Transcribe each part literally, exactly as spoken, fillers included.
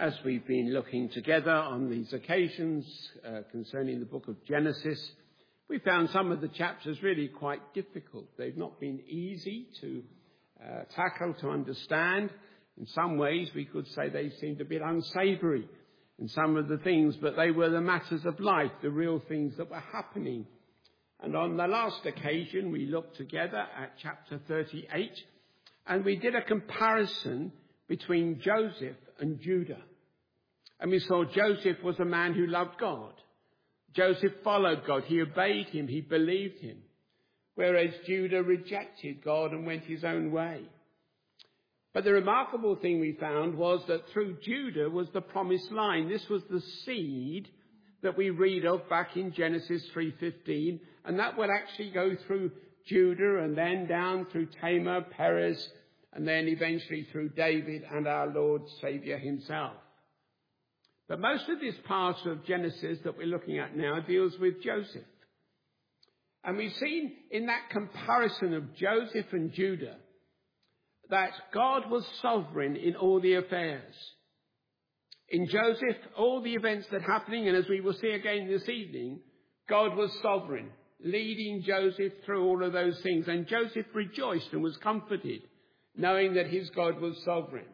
As we've been looking together on these occasions uh, concerning the book of Genesis, we found some of the chapters really quite difficult. They've not been easy to uh, tackle, to understand. In some ways, we could say they seemed a bit unsavoury in some of the things, but they were the matters of life, the real things that were happening. And on the last occasion, we looked together at chapter thirty-eight, and we did a comparison between Joseph and Judah. And we saw Joseph was a man who loved God. Joseph followed God. He obeyed him. He believed him. Whereas Judah rejected God and went his own way. But the remarkable thing we found was that through Judah was the promised line. This was the seed that we read of back in Genesis three fifteen. And that would actually go through Judah and then down through Tamar, Perez, and then eventually through David and our Lord Saviour himself. But most of this part of Genesis that we're looking at now deals with Joseph. And we've seen in that comparison of Joseph and Judah that God was sovereign in all the affairs. In Joseph, all the events that are happening, and as we will see again this evening, God was sovereign, leading Joseph through all of those things. And Joseph rejoiced and was comforted, knowing that his God was sovereign.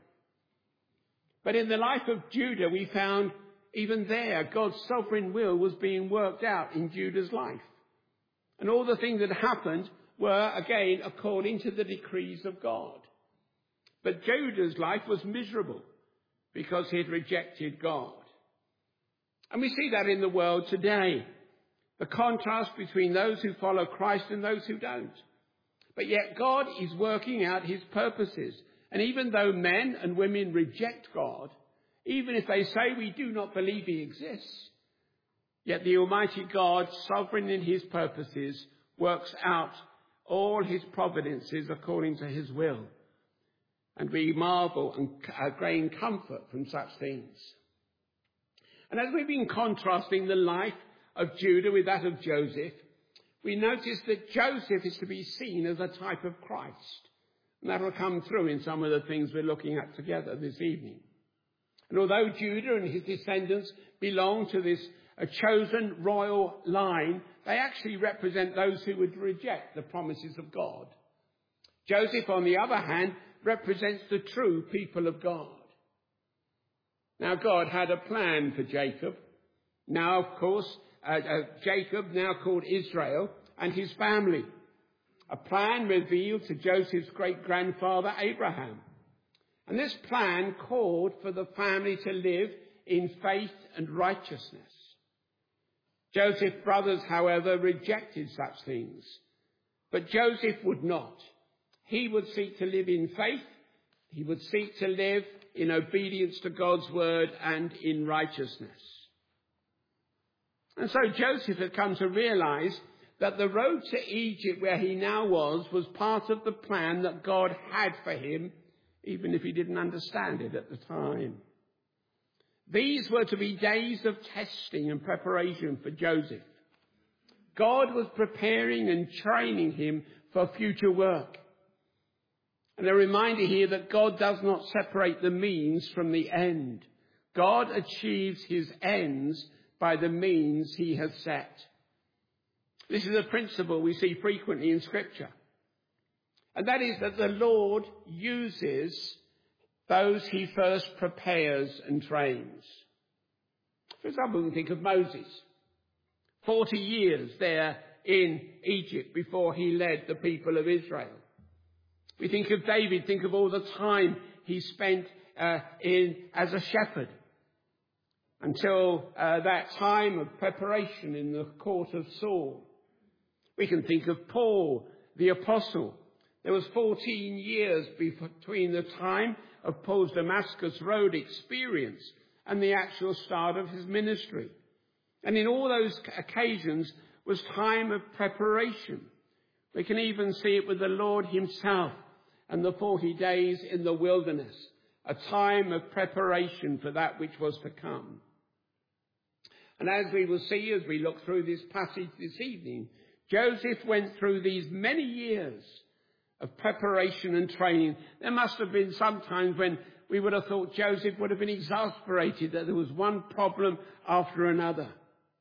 But in the life of Judah, we found even there, God's sovereign will was being worked out in Judah's life. And all the things that happened were, again, according to the decrees of God. But Judah's life was miserable because he had rejected God. And we see that in the world today. The contrast between those who follow Christ and those who don't. But yet God is working out his purposes. And even though men and women reject God, even if they say we do not believe he exists, yet the Almighty God, sovereign in his purposes, works out all his providences according to his will. And we marvel and gain comfort from such things. And as we've been contrasting the life of Judah with that of Joseph, we notice that Joseph is to be seen as a type of Christ. And that will come through in some of the things we're looking at together this evening. And although Judah and his descendants belong to this a chosen royal line, they actually represent those who would reject the promises of God. Joseph, on the other hand, represents the true people of God. Now, God had a plan for Jacob. Now, of course, uh, uh, Jacob, now called Israel, and his family. A plan revealed to Joseph's great-grandfather Abraham. And this plan called for the family to live in faith and righteousness. Joseph's brothers, however, rejected such things. But Joseph would not. He would seek to live in faith. He would seek to live in obedience to God's word and in righteousness. And so Joseph had come to realize that the road to Egypt where he now was was part of the plan that God had for him, even if he didn't understand it at the time. These were to be days of testing and preparation for Joseph. God was preparing and training him for future work. And a reminder here that God does not separate the means from the end. God achieves his ends by the means he has set. This is a principle we see frequently in Scripture. And that is that the Lord uses those he first prepares and trains. For example, we think of Moses. Forty years there in Egypt before he led the people of Israel. We think of David, think of all the time he spent uh, in as a shepherd until uh, that time of preparation in the court of Saul. We can think of Paul, the apostle. There was fourteen years between the time of Paul's Damascus Road experience and the actual start of his ministry. And in all those occasions was time of preparation. We can even see it with the Lord himself and the forty days in the wilderness, a time of preparation for that which was to come. And as we will see as we look through this passage this evening, Joseph went through these many years of preparation and training. There must have been some times when, we would have thought Joseph would have been exasperated that there was one problem after another.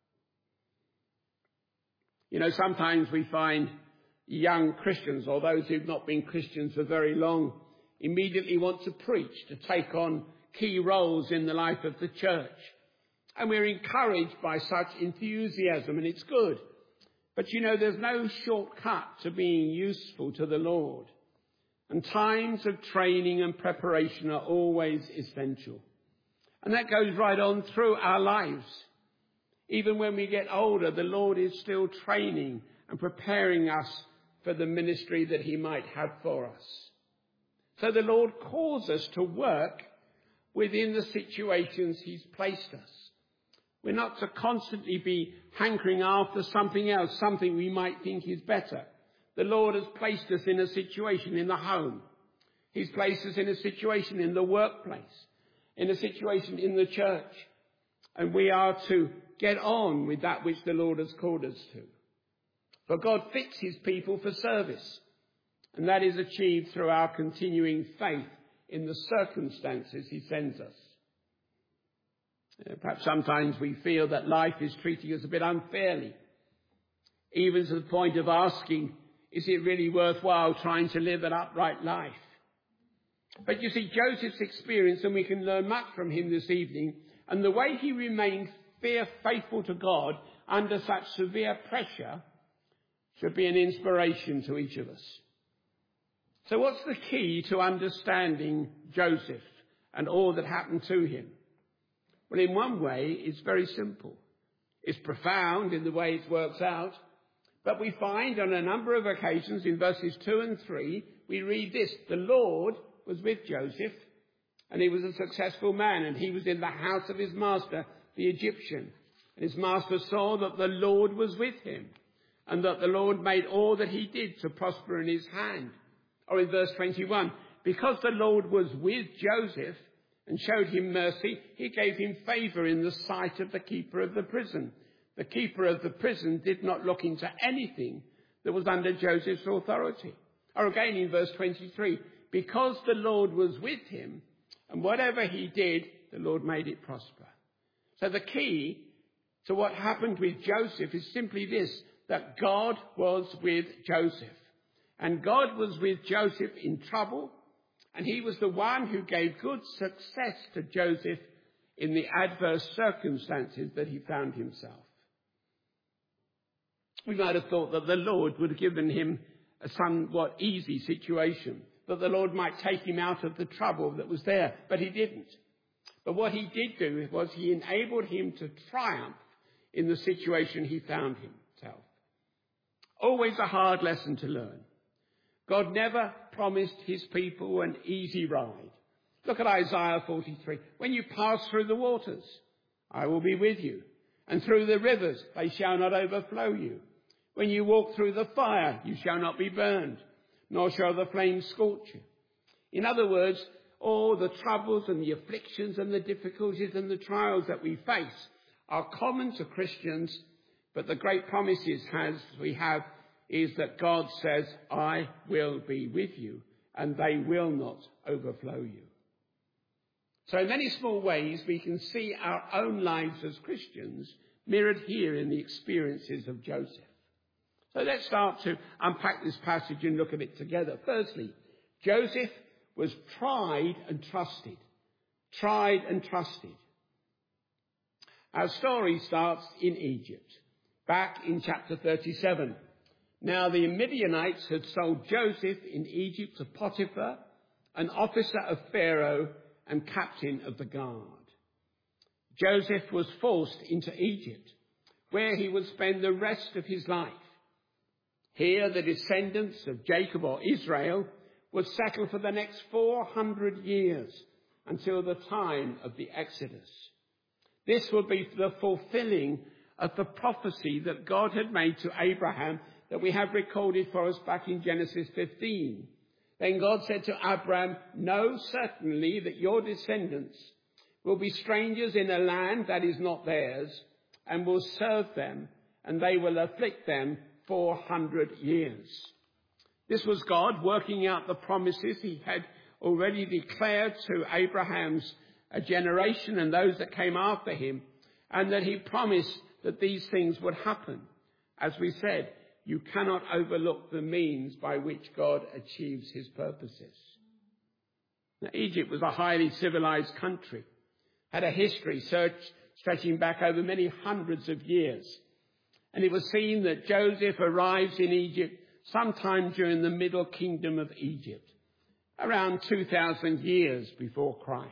You know, sometimes we find young Christians, or those who've not been Christians for very long, immediately want to preach, to take on key roles in the life of the church. And we're encouraged by such enthusiasm, and it's good. But you know, there's no shortcut to being useful to the Lord. And times of training and preparation are always essential. And that goes right on through our lives. Even when we get older, the Lord is still training and preparing us for the ministry that he might have for us. So the Lord calls us to work within the situations he's placed us. We're not to constantly be hankering after something else, something we might think is better. The Lord has placed us in a situation in the home. He's placed us in a situation in the workplace, in a situation in the church. And we are to get on with that which the Lord has called us to. For God fits his people for service. And that is achieved through our continuing faith in the circumstances he sends us. Perhaps sometimes we feel that life is treating us a bit unfairly, even to the point of asking, is it really worthwhile trying to live an upright life? But you see, Joseph's experience, and we can learn much from him this evening, and the way he remained fear faithful to God under such severe pressure should be an inspiration to each of us. So what's the key to understanding Joseph and all that happened to him? Well, in one way, it's very simple. It's profound in the way it works out. But we find on a number of occasions in verses two and three, we read this: the Lord was with Joseph, and he was a successful man, and he was in the house of his master, the Egyptian. And his master saw that the Lord was with him, and that the Lord made all that he did to prosper in his hand. Or in verse twenty-one, because the Lord was with Joseph and showed him mercy, he gave him favour in the sight of the keeper of the prison. The keeper of the prison did not look into anything that was under Joseph's authority. Or again in verse twenty-three, because the Lord was with him, and whatever he did, the Lord made it prosper. So the key to what happened with Joseph is simply this, that God was with Joseph. And God was with Joseph in trouble, and he was the one who gave good success to Joseph in the adverse circumstances that he found himself. We might have thought that the Lord would have given him a somewhat easy situation, that the Lord might take him out of the trouble that was there, but he didn't. But what he did do was he enabled him to triumph in the situation he found himself. Always a hard lesson to learn. God never promised his people an easy ride. Look at Isaiah forty-three. When you pass through the waters, I will be with you. And through the rivers, they shall not overflow you. When you walk through the fire, you shall not be burned, nor shall the flames scorch you. In other words, all the troubles and the afflictions and the difficulties and the trials that we face are common to Christians, but the great promises has we have is that God says, I will be with you, and they will not overflow you. So in many small ways, we can see our own lives as Christians mirrored here in the experiences of Joseph. So let's start to unpack this passage and look at it together. Firstly, Joseph was tried and trusted. Tried and trusted. Our story starts in Egypt, back in chapter thirty-seven. Now the Midianites had sold Joseph in Egypt to Potiphar, an officer of Pharaoh and captain of the guard. Joseph was forced into Egypt, where he would spend the rest of his life. Here the descendants of Jacob or Israel would settle for the next four hundred years until the time of the Exodus. This would be the fulfilling of the prophecy that God had made to Abraham that we have recorded for us back in Genesis fifteen. Then God said to Abraham, know certainly that your descendants will be strangers in a land that is not theirs, and will serve them, and they will afflict them four hundred years. This was God working out the promises he had already declared to Abraham's uh, generation and those that came after him, and that he promised that these things would happen. As we said, you cannot overlook the means by which God achieves his purposes. Now, Egypt was a highly civilized country, had a history search, stretching back over many hundreds of years. And it was seen that Joseph arrives in Egypt sometime during the Middle Kingdom of Egypt, around two thousand years before Christ.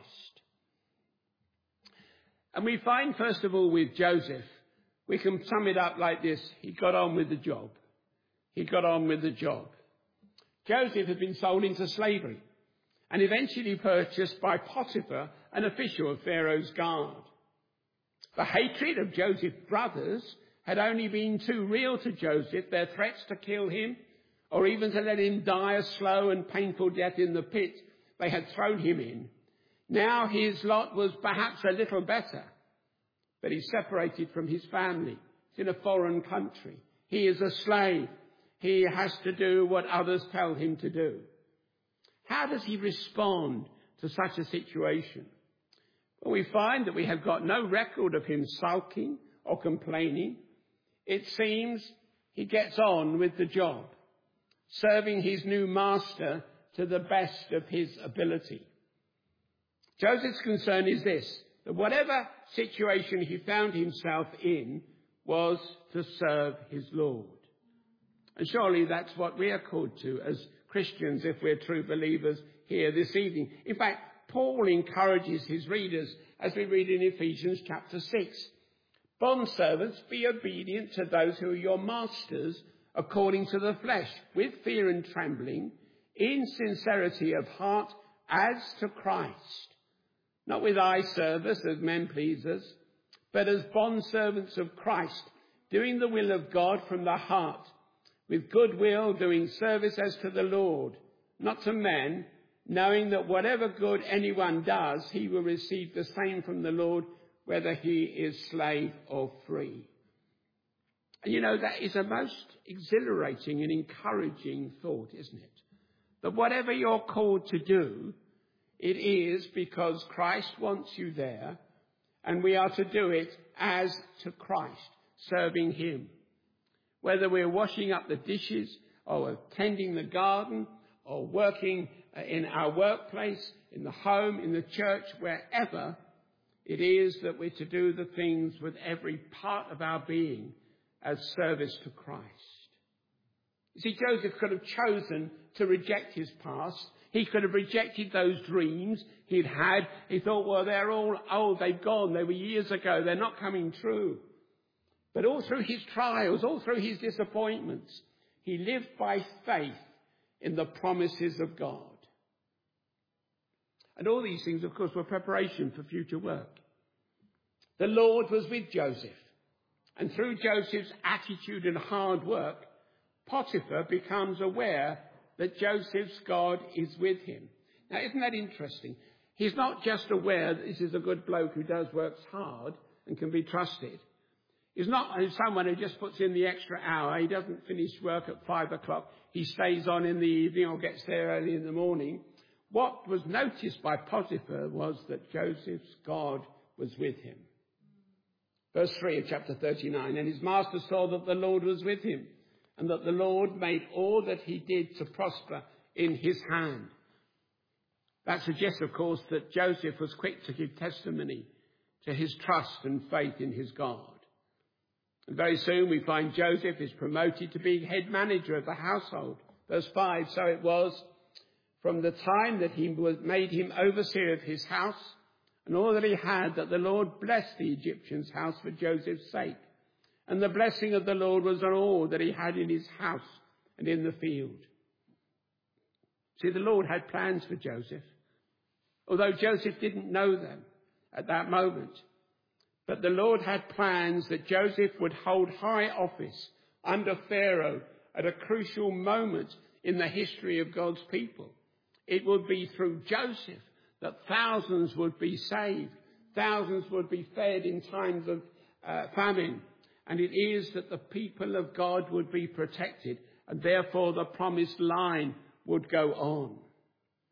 And we find, first of all, with Joseph, we can sum it up like this: he got on with the job. He got on with the job. Joseph had been sold into slavery and eventually purchased by Potiphar, an official of Pharaoh's guard. The hatred of Joseph's brothers had only been too real to Joseph. Their threats to kill him, or even to let him die a slow and painful death in the pit they had thrown him in. Now his lot was perhaps a little better, but he's separated from his family. He's in a foreign country. He is a slave. He has to do what others tell him to do. How does he respond to such a situation? Well, we find that we have got no record of him sulking or complaining. It seems he gets on with the job, serving his new master to the best of his ability. Joseph's concern is this, that whatever situation he found himself in was to serve his Lord. And surely that's what we are called to as Christians, if we're true believers here this evening. In fact, Paul encourages his readers, as we read in Ephesians chapter six. Bondservants, be obedient to those who are your masters according to the flesh, with fear and trembling, in sincerity of heart, as to Christ. Not with eye service as men pleasers, but as bondservants of Christ, doing the will of God from the heart, with good will, doing service as to the Lord, not to men, knowing that whatever good anyone does, he will receive the same from the Lord, whether he is slave or free. And you know, that is a most exhilarating and encouraging thought, isn't it? That whatever you're called to do, it is because Christ wants you there, and we are to do it as to Christ, serving him. Whether we're washing up the dishes, or tending the garden, or working in our workplace, in the home, in the church, wherever it is that we're to do the things with every part of our being as service to Christ. You see, Joseph could have chosen to reject his past. He could have rejected those dreams he'd had. He thought, well, they're all old, they've gone, they were years ago, they're not coming true. But all through his trials, all through his disappointments, he lived by faith in the promises of God. And all these things, of course, were preparation for future work. The Lord was with Joseph. And through Joseph's attitude and hard work, Potiphar becomes aware that Joseph's God is with him. Now, isn't that interesting? He's not just aware that this is a good bloke who does work hard and can be trusted. He's not someone who just puts in the extra hour. He doesn't finish work at five o'clock. He stays on in the evening or gets there early in the morning. What was noticed by Potiphar was that Joseph's God was with him. Verse three of chapter thirty-nine, and his master saw that the Lord was with him, and that the Lord made all that he did to prosper in his hand. That suggests, of course, that Joseph was quick to give testimony to his trust and faith in his God. And very soon we find Joseph is promoted to be head manager of the household. Verse five, so it was from the time that he was made him overseer of his house and all that he had, that the Lord blessed the Egyptian's house for Joseph's sake. And the blessing of the Lord was on all that he had in his house and in the field. See, the Lord had plans for Joseph, although Joseph didn't know them at that moment. But the Lord had plans that Joseph would hold high office under Pharaoh at a crucial moment in the history of God's people. It would be through Joseph that thousands would be saved, thousands would be fed in times of uh, famine, and it is that the people of God would be protected, and therefore the promised line would go on.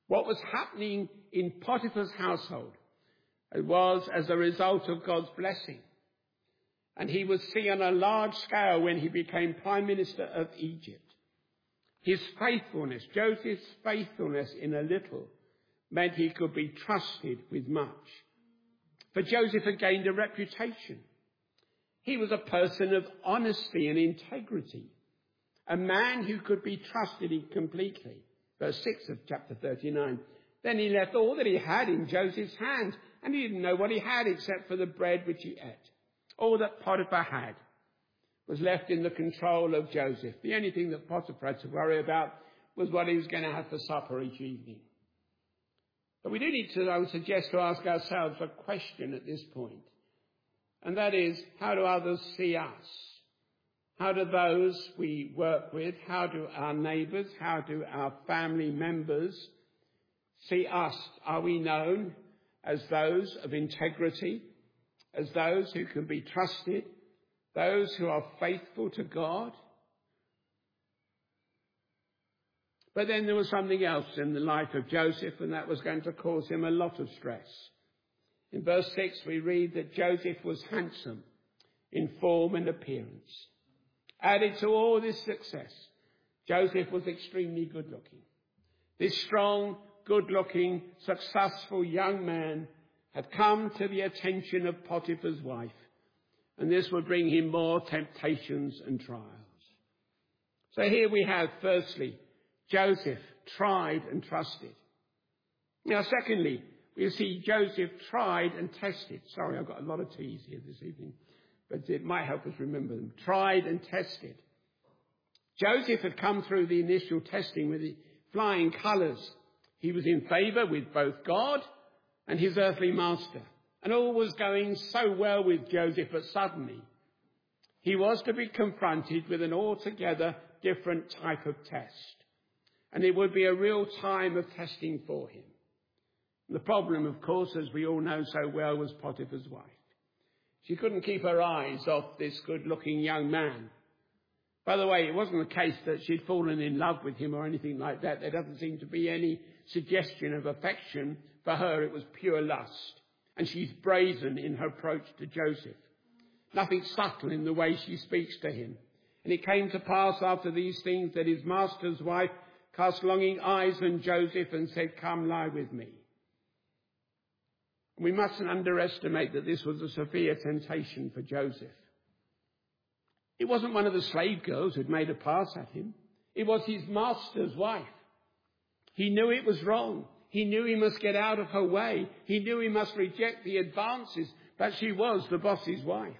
What was happening in Potiphar's household was as a result of God's blessing. And he was seen on a large scale when he became Prime Minister of Egypt. His faithfulness, Joseph's faithfulness in a little, meant he could be trusted with much. For Joseph had gained a reputation. He was a person of honesty and integrity, a man who could be trusted completely. Verse six of chapter thirty-nine. Then he left all that he had in Joseph's hands, and he didn't know what he had except for the bread which he ate. All that Potiphar had was left in the control of Joseph. The only thing that Potiphar had to worry about was what he was going to have for supper each evening. But we do need to, I would suggest, to ask ourselves a question at this point. And that is, how do others see us? How do those we work with, how do our neighbours, how do our family members see us? Are we known as those of integrity, as those who can be trusted, those who are faithful to God? But then there was something else in the life of Joseph, and that was going to cause him a lot of stress. In verse six, we read that Joseph was handsome in form and appearance. Added to all this success, Joseph was extremely good-looking. This strong, good-looking, successful young man had come to the attention of Potiphar's wife, and this would bring him more temptations and trials. So here we have, firstly, Joseph tried and trusted. Now, secondly, we see Joseph tried and tested. Sorry, I've got a lot of T's here this evening, but it might help us remember them. Tried and tested. Joseph had come through the initial testing with the flying colours. He was in favour with both God and his earthly master. And all was going so well with Joseph, but suddenly he was to be confronted with an altogether different type of test. And it would be a real time of testing for him. The problem, of course, as we all know so well, was Potiphar's wife. She couldn't keep her eyes off this good-looking young man. By the way, it wasn't the case that she'd fallen in love with him or anything like that. There doesn't seem to be any suggestion of affection. For her, it was pure lust. And she's brazen in her approach to Joseph. Nothing subtle in the way she speaks to him. And it came to pass after these things that his master's wife cast longing eyes on Joseph and said, "Come lie with me." We mustn't underestimate that this was a severe temptation for Joseph. It wasn't one of the slave girls who'd made a pass at him. It was his master's wife. He knew it was wrong. He knew he must get out of her way. He knew he must reject the advances, but she was the boss's wife.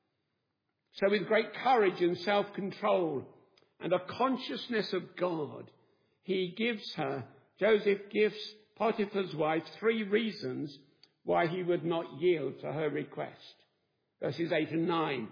So with great courage and self-control and a consciousness of God, he gives her, Joseph gives Potiphar's wife three reasons why he would not yield to her request. Verses eight and nine.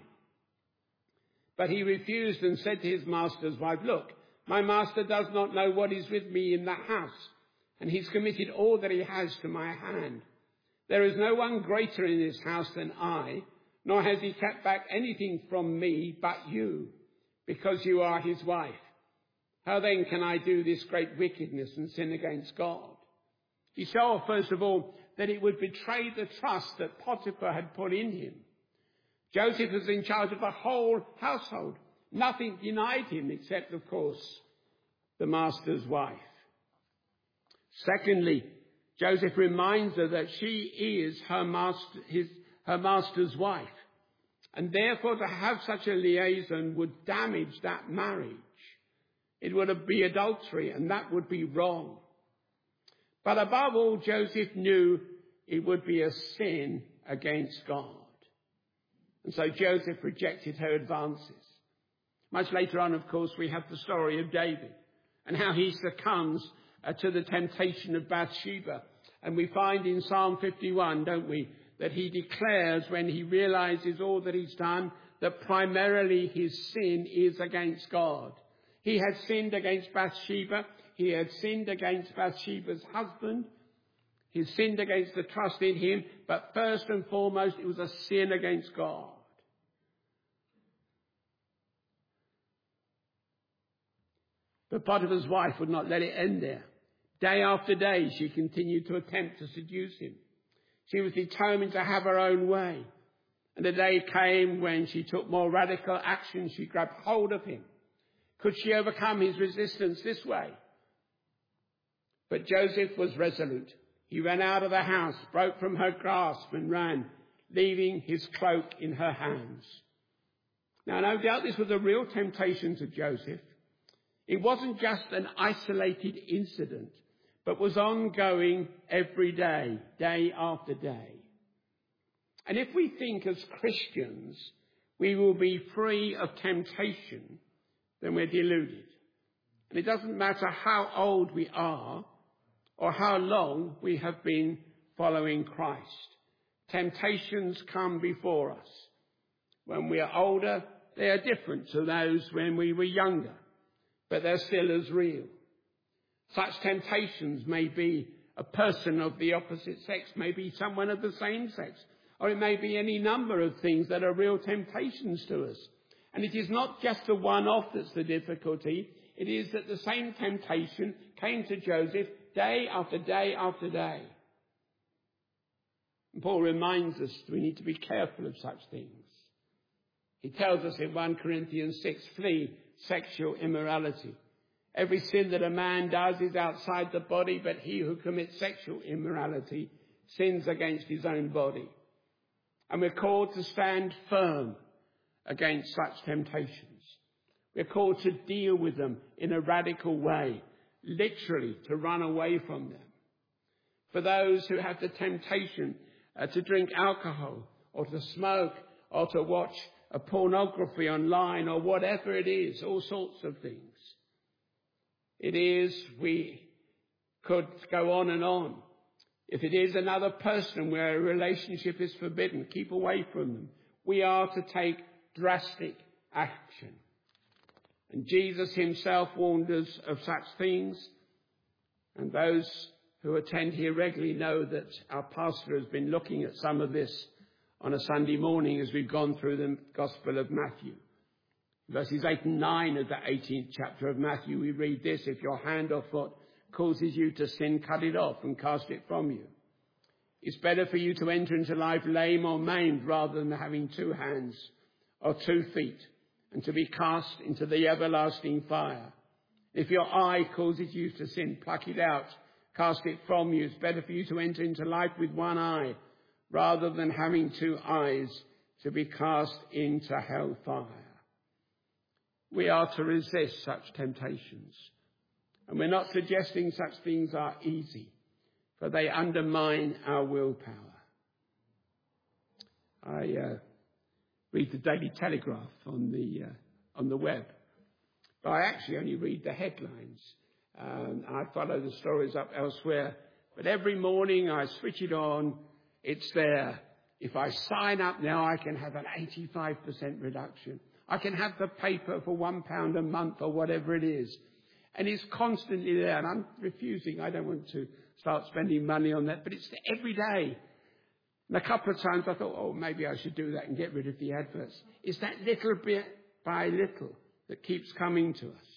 But he refused and said to his master's wife, "Look, my master does not know what is with me in the house, and he's committed all that he has to my hand. There is no one greater in this house than I, nor has he kept back anything from me but you, because you are his wife. How then can I do this great wickedness and sin against God?" He saw, first of all, that it would betray the trust that Potiphar had put in him. Joseph was in charge of the whole household. Nothing denied him except, of course, the master's wife. Secondly, Joseph reminds her that she is her master, his, her master's wife. And therefore to have such a liaison would damage that marriage. It would be adultery, and that would be wrong. But above all, Joseph knew it would be a sin against God. And so Joseph rejected her advances. Much later on, of course, we have the story of David and how he succumbs uh, to the temptation of Bathsheba. And we find in Psalm fifty-one, don't we, that he declares when he realizes all that he's done, that primarily his sin is against God. He had sinned against Bathsheba. He had sinned against Bathsheba's husband. He sinned against the trust in him. But first and foremost, it was a sin against God. But Potiphar's wife would not let it end there. Day after day, she continued to attempt to seduce him. She was determined to have her own way. And the day came when she took more radical action. She grabbed hold of him. Could she overcome his resistance this way? But Joseph was resolute. He ran out of the house, broke from her grasp and ran, leaving his cloak in her hands. Now, no doubt this was a real temptation to Joseph. It wasn't just an isolated incident, but was ongoing every day, day after day. And if we think as Christians we will be free of temptation, then we're deluded. And it doesn't matter how old we are or how long we have been following Christ. Temptations come before us. When we are older, they are different to those when we were younger, but they're still as real. Such temptations may be a person of the opposite sex, maybe someone of the same sex, or it may be any number of things that are real temptations to us. And it is not just the one-off that's the difficulty. It is that the same temptation came to Joseph day after day after day. And Paul reminds us we need to be careful of such things. He tells us in First Corinthians six, flee sexual immorality. Every sin that a man does is outside the body, but he who commits sexual immorality sins against his own body. And we're called to stand firm against such temptations. We're called to deal with them in a radical way, literally to run away from them. For those who have the temptation uh, to drink alcohol or to smoke or to watch a pornography online or whatever it is, all sorts of things. It is, we could go on and on. If it is another person where a relationship is forbidden, keep away from them. We are to take drastic action. And Jesus himself warned us of such things. And those who attend here regularly know that our pastor has been looking at some of this on a Sunday morning as we've gone through the Gospel of Matthew. Verses eight and nine of the eighteenth chapter of Matthew, we read this: if your hand or foot causes you to sin, cut it off and cast it from you. It's better for you to enter into life lame or maimed rather than having two hands or two feet and to be cast into the everlasting fire. If your eye causes you to sin, pluck it out, cast it from you. It's better for you to enter into life with one eye rather than having two eyes to be cast into hellfire. We are to resist such temptations. And we're not suggesting such things are easy, for they undermine our willpower. I uh, read the Daily Telegraph on the uh, on the web, but I actually only read the headlines. Um, I follow the stories up elsewhere. But every morning I switch it on. It's there. If I sign up now, I can have an eighty-five percent reduction. I can have the paper for one pound a month or whatever it is. And it's constantly there. And I'm refusing. I don't want to start spending money on that. But it's every day. And a couple of times I thought, oh, maybe I should do that and get rid of the adverts. It's that little bit by little that keeps coming to us.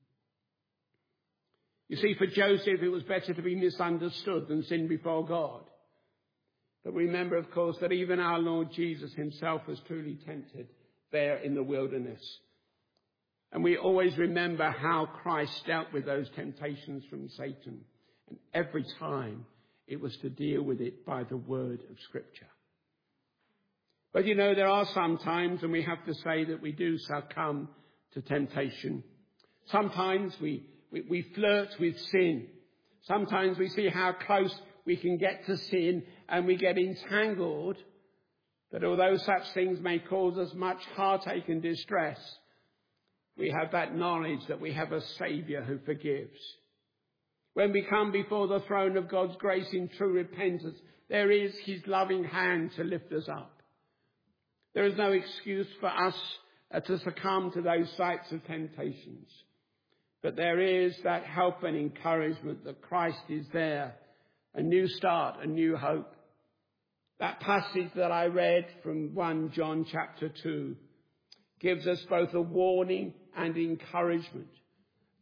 You see, for Joseph, it was better to be misunderstood than sin before God. But remember, of course, that even our Lord Jesus himself was truly tempted there in the wilderness. And we always remember how Christ dealt with those temptations from Satan. And every time it was to deal with it by the word of Scripture. But you know, there are some times, and we have to say that we do succumb to temptation. Sometimes we, we, we flirt with sin. Sometimes we see how close we can get to sin and we get entangled. But although such things may cause us much heartache and distress, we have that knowledge that we have a Saviour who forgives. When we come before the throne of God's grace in true repentance, there is his loving hand to lift us up. There is no excuse for us uh, to succumb to those types of temptations. But there is that help and encouragement that Christ is there, a new start, a new hope. That passage that I read from First John chapter two gives us both a warning and encouragement.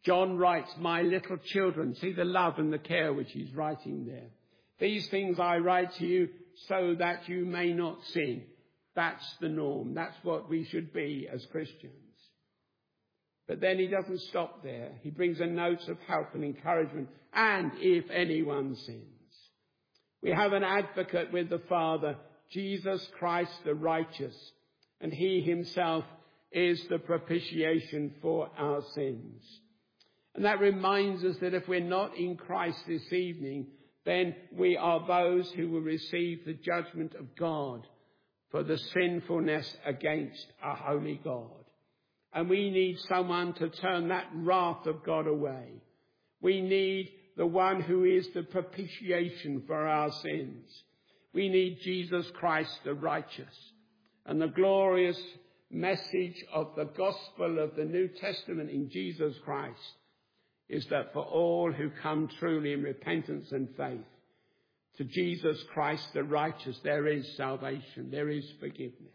John writes, my little children, see the love and the care which he's writing there. These things I write to you so that you may not sin. That's the norm. That's what we should be as Christians. But then he doesn't stop there. He brings a note of help and encouragement. And if anyone sins, we have an advocate with the Father, Jesus Christ the righteous, and he himself is the propitiation for our sins. And that reminds us that if we're not in Christ this evening, then we are those who will receive the judgment of God for the sinfulness against a holy God. And we need someone to turn that wrath of God away. We need the one who is the propitiation for our sins. We need Jesus Christ the righteous. And the glorious message of the gospel of the New Testament in Jesus Christ is that for all who come truly in repentance and faith to Jesus Christ the righteous, there is salvation, there is forgiveness.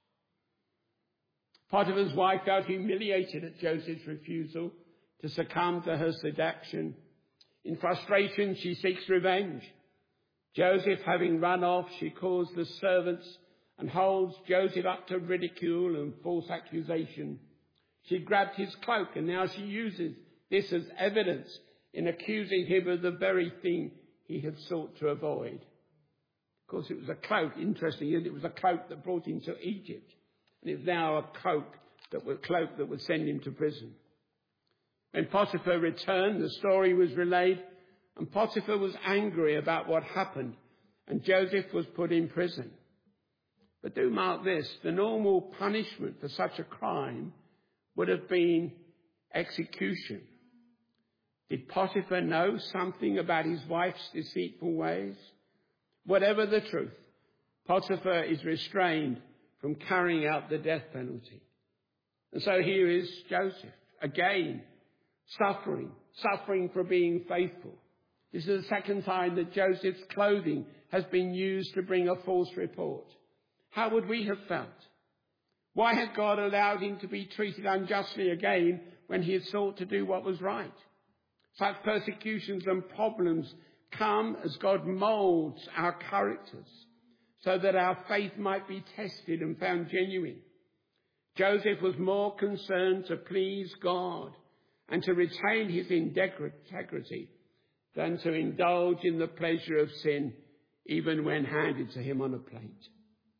Potiphar's wife felt humiliated at Joseph's refusal to succumb to her seduction. In frustration, she seeks revenge. Joseph, having run off, she calls the servants and holds Joseph up to ridicule and false accusation. She grabbed his cloak, and now she uses this as evidence in accusing him of the very thing he had sought to avoid. Of course, it was a cloak, interesting, and it was a cloak that brought him to Egypt. And it's now a cloak that would, cloak that would send him to prison. When Potiphar returned, the story was relayed, and Potiphar was angry about what happened, and Joseph was put in prison. But do mark this, the normal punishment for such a crime would have been execution. Did Potiphar know something about his wife's deceitful ways? Whatever the truth, Potiphar is restrained from carrying out the death penalty. And so here is Joseph, again, suffering, suffering for being faithful. This is the second time that Joseph's clothing has been used to bring a false report. How would we have felt? Why had God allowed him to be treated unjustly again when he had sought to do what was right? Such persecutions and problems come as God molds our characters so that our faith might be tested and found genuine. Joseph was more concerned to please God and to retain his integrity than to indulge in the pleasure of sin, even when handed to him on a plate.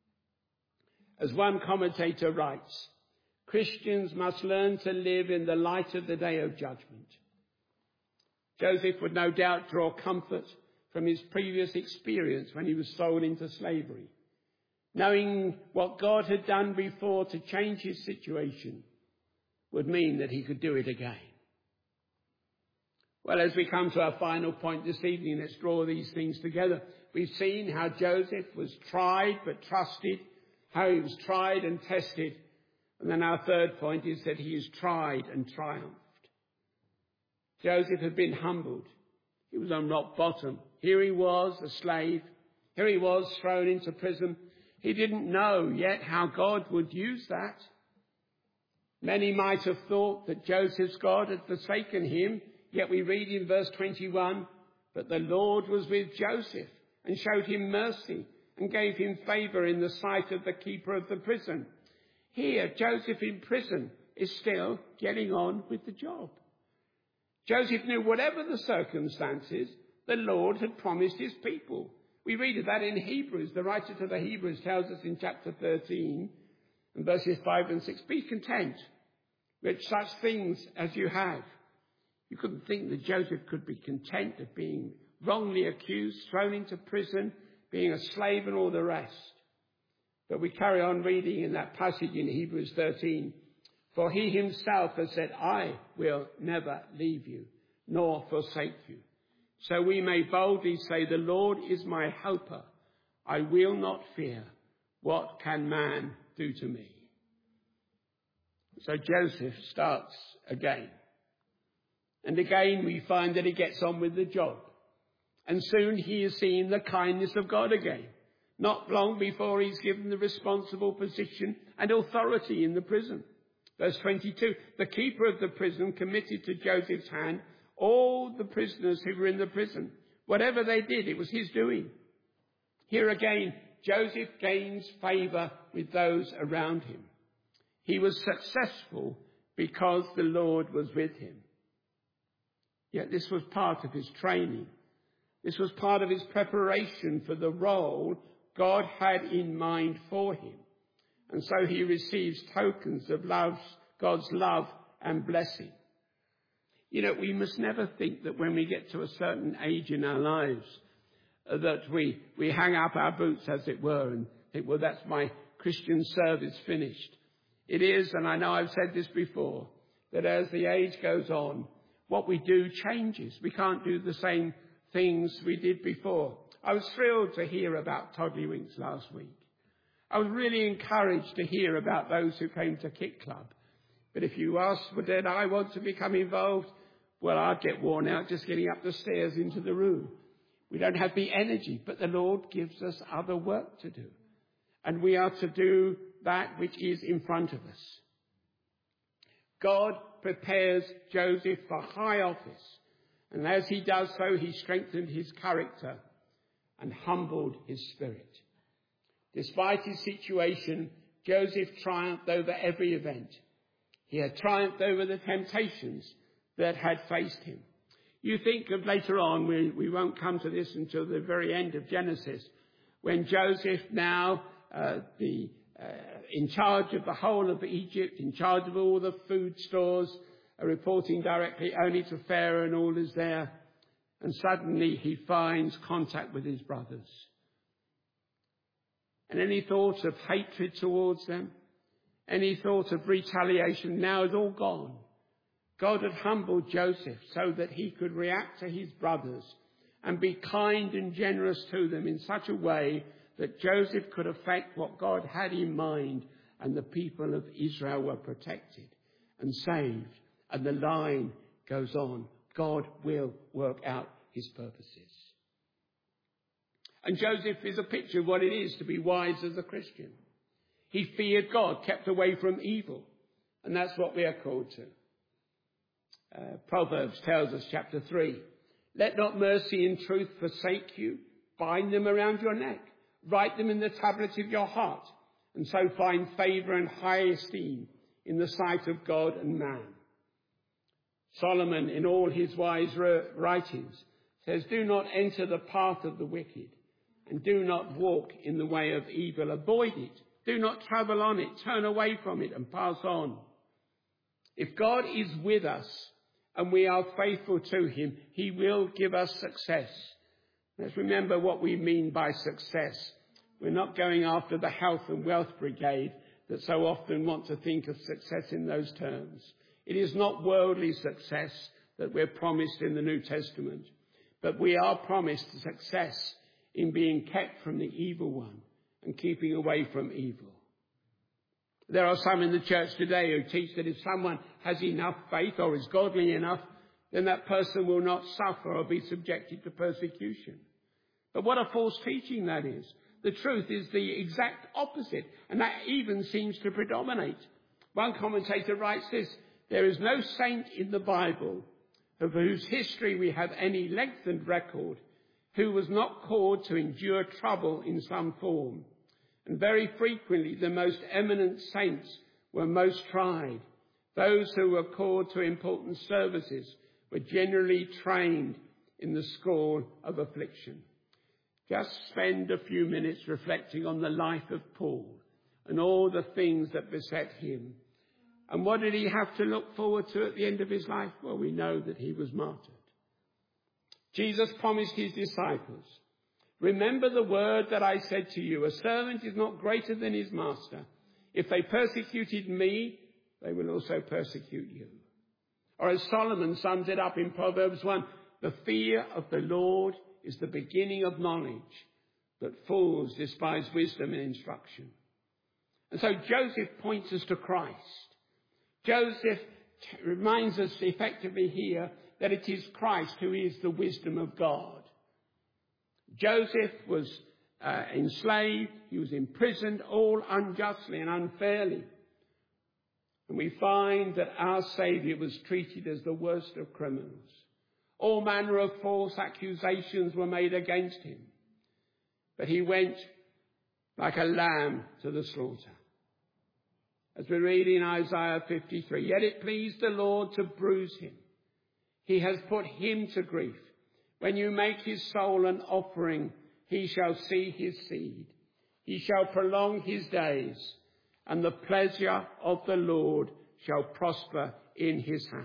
As one commentator writes, Christians must learn to live in the light of the day of judgment. Joseph would no doubt draw comfort from his previous experience when he was sold into slavery. Knowing what God had done before to change his situation would mean that he could do it again. Well, as we come to our final point this evening, let's draw these things together. We've seen how Joseph was tried but trusted, how he was tried and tested. And then our third point is that he is tried and triumphed. Joseph had been humbled. He was on rock bottom. Here he was, a slave. Here he was thrown into prison. He didn't know yet how God would use that. Many might have thought that Joseph's God had forsaken him, yet we read in verse twenty-one, but the Lord was with Joseph and showed him mercy and gave him favour in the sight of the keeper of the prison. Here, Joseph in prison is still getting on with the job. Joseph knew whatever the circumstances, the Lord had promised his people. We read of that in Hebrews. The writer to the Hebrews tells us in chapter thirteen, and verses five and six, be content with such things as you have. You couldn't think that Joseph could be content of being wrongly accused, thrown into prison, being a slave and all the rest. But we carry on reading in that passage in Hebrews thirteen. For he himself has said, I will never leave you, nor forsake you. So we may boldly say, the Lord is my helper. I will not fear. What can man do to me? So Joseph starts again. And again we find that he gets on with the job. And soon he is seeing the kindness of God again. Not long before he's given the responsible position and authority in the prison. Verse twenty-two, the keeper of the prison committed to Joseph's hand all the prisoners who were in the prison. Whatever they did, it was his doing. Here again, Joseph gains favour with those around him. He was successful because the Lord was with him. Yet this was part of his training. This was part of his preparation for the role God had in mind for him. And so he receives tokens of love, God's love and blessing. You know, we must never think that when we get to a certain age in our lives, uh, that we, we hang up our boots, as it were, and think, well, that's my Christian service finished. It is, and I know I've said this before, that as the age goes on, what we do changes. We can't do the same things we did before. I was thrilled to hear about Toddlywinks last week. I was really encouraged to hear about those who came to Kit Club. But if you ask, well, did I want to become involved? Well, I'd get worn out just getting up the stairs into the room. We don't have the energy, but the Lord gives us other work to do. And we are to do that which is in front of us. God prepares Joseph for high office. And as he does so, he strengthened his character and humbled his spirit. Despite his situation, Joseph triumphed over every event. He had triumphed over the temptations that had faced him. You think of later on, we, we won't come to this until the very end of Genesis, when Joseph now, uh, the uh, in charge of the whole of Egypt, in charge of all the food stores, uh, reporting directly only to Pharaoh and all is there, and suddenly he finds contact with his brothers. And any thought of hatred towards them, any thought of retaliation now is all gone. God had humbled Joseph so that he could react to his brothers and be kind and generous to them in such a way that Joseph could affect what God had in mind, and the people of Israel were protected and saved. And the line goes on. God will work out his purposes. And Joseph is a picture of what it is to be wise as a Christian. He feared God, kept away from evil. And that's what we are called to. Uh, Proverbs tells us, chapter three, let not mercy and truth forsake you. Bind them around your neck. Write them in the tablets of your heart. And so find favour and high esteem in the sight of God and man. Solomon, in all his wise writings, says, do not enter the path of the wicked, and do not walk in the way of evil. Avoid it. Do not travel on it. Turn away from it and pass on. If God is with us and we are faithful to him, he will give us success. Let's remember what we mean by success. We're not going after the health and wealth brigade that so often want to think of success in those terms. It is not worldly success that we're promised in the New Testament, but we are promised success in being kept from the evil one and keeping away from evil. There are some in the church today who teach that if someone has enough faith or is godly enough, then that person will not suffer or be subjected to persecution. But what a false teaching that is. The truth is the exact opposite, and that even seems to predominate. One commentator writes this, there is no saint in the Bible of whose history we have any lengthened record who was not called to endure trouble in some form. And very frequently the most eminent saints were most tried. Those who were called to important services were generally trained in the school of affliction. Just spend a few minutes reflecting on the life of Paul and all the things that beset him. And what did he have to look forward to at the end of his life? Well, we know that he was martyred. Jesus promised his disciples, remember the word that I said to you, a servant is not greater than his master. If they persecuted me, they will also persecute you. Or as Solomon sums it up in Proverbs one, the fear of the Lord is the beginning of knowledge, but fools despise wisdom and instruction. And so Joseph points us to Christ. Joseph t- reminds us effectively here that it is Christ who is the wisdom of God. Joseph was uh, enslaved, he was imprisoned, all unjustly and unfairly. And we find that our Saviour was treated as the worst of criminals. All manner of false accusations were made against him. But he went like a lamb to the slaughter. As we read in Isaiah fifty-three, yet it pleased the Lord to bruise him. He has put him to grief. When you make his soul an offering, he shall see his seed. He shall prolong his days, and the pleasure of the Lord shall prosper in his hands.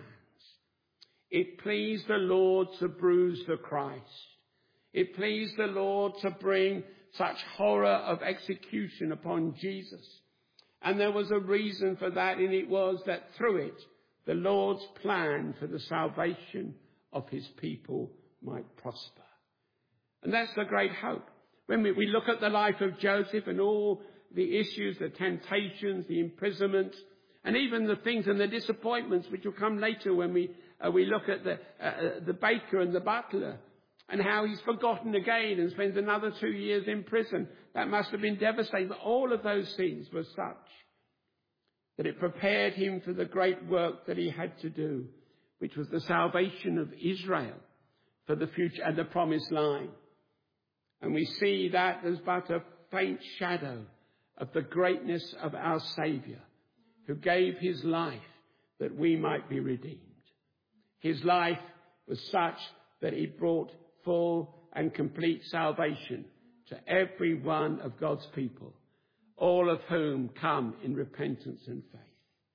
It pleased the Lord to bruise the Christ. It pleased the Lord to bring such horror of execution upon Jesus. And there was a reason for that, and it was that through it, the Lord's plan for the salvation of his people might prosper. And that's the great hope. When we, we look at the life of Joseph and all the issues, the temptations, the imprisonment, and even the things and the disappointments which will come later when we uh, we look at the uh, the baker and the butler, and how he's forgotten again and spends another two years in prison. That must have been devastating. But all of those things were such that it prepared him for the great work that he had to do, which was the salvation of Israel for the future and the promised line. And we see that as but a faint shadow of the greatness of our Saviour, who gave his life that we might be redeemed. His life was such that he brought full and complete salvation to every one of God's people, all of whom come in repentance and faith.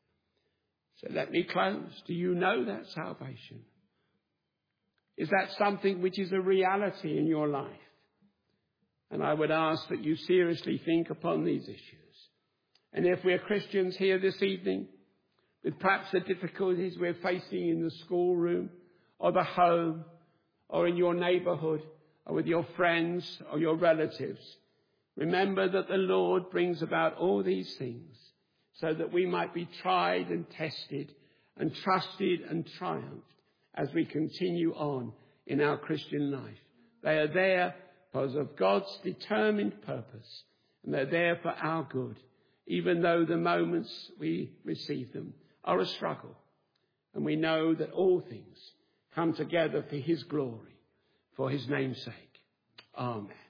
So let me close. Do you know that salvation? Is that something which is a reality in your life? And I would ask that you seriously think upon these issues. And if we're Christians here this evening, with perhaps the difficulties we're facing in the schoolroom or the home or in your neighbourhood or with your friends or your relatives, remember that the Lord brings about all these things so that we might be tried and tested and trusted and triumphed as we continue on in our Christian life. They are there because of God's determined purpose, and they're there for our good, even though the moments we receive them are a struggle. And we know that all things come together for his glory, for his name's sake. Amen.